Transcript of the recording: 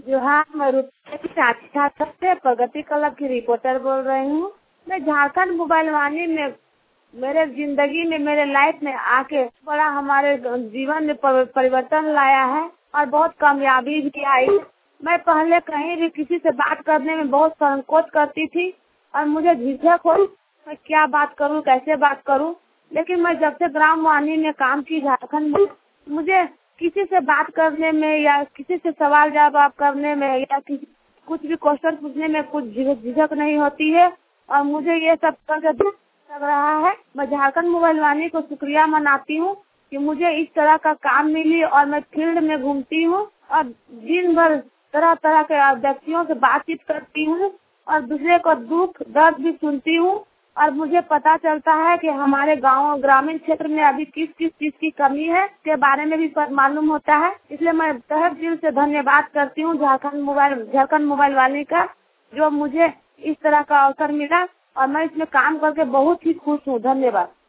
जोहार, मैं रुपये की चाची छात्र से प्रगति क्लब की रिपोर्टर बोल रही हूँ। मैं झारखंड मोबाइल वाणी में मेरे जिंदगी में मेरे लाइफ में आके बड़ा हमारे जीवन में परिवर्तन लाया है और बहुत कामयाबी भी आई। मैं पहले कहीं भी किसी से बात करने में बहुत संकोच करती थी और मुझे झिझक हो मैं क्या बात करूं, कैसे बात करूं। लेकिन मैं जब से ग्राम वाणी में काम की झारखंड में, मुझे किसी से बात करने में या किसी से सवाल जवाब करने में या कुछ भी क्वेश्चन पूछने में कुछ झिझक नहीं होती है और मुझे ये सब करके लग रहा है। मैं झारखंड मोबाइल वाणी को शुक्रिया मनाती हूँ कि मुझे इस तरह का काम मिली और मैं फील्ड में घूमती हूँ और दिन भर तरह तरह के व्यक्तियों से बातचीत करती हूँ और दूसरे को दुख दर्द भी सुनती हूँ और मुझे पता चलता है कि हमारे गांव ग्रामीण क्षेत्र में अभी किस किस चीज की कमी है के बारे में भी मालूम होता है। इसलिए मैं तहे दिल से धन्यवाद करती हूँ झारखंड मोबाइल वाले का, जो मुझे इस तरह का अवसर मिला और मैं इसमें काम करके बहुत ही खुश हूँ। धन्यवाद।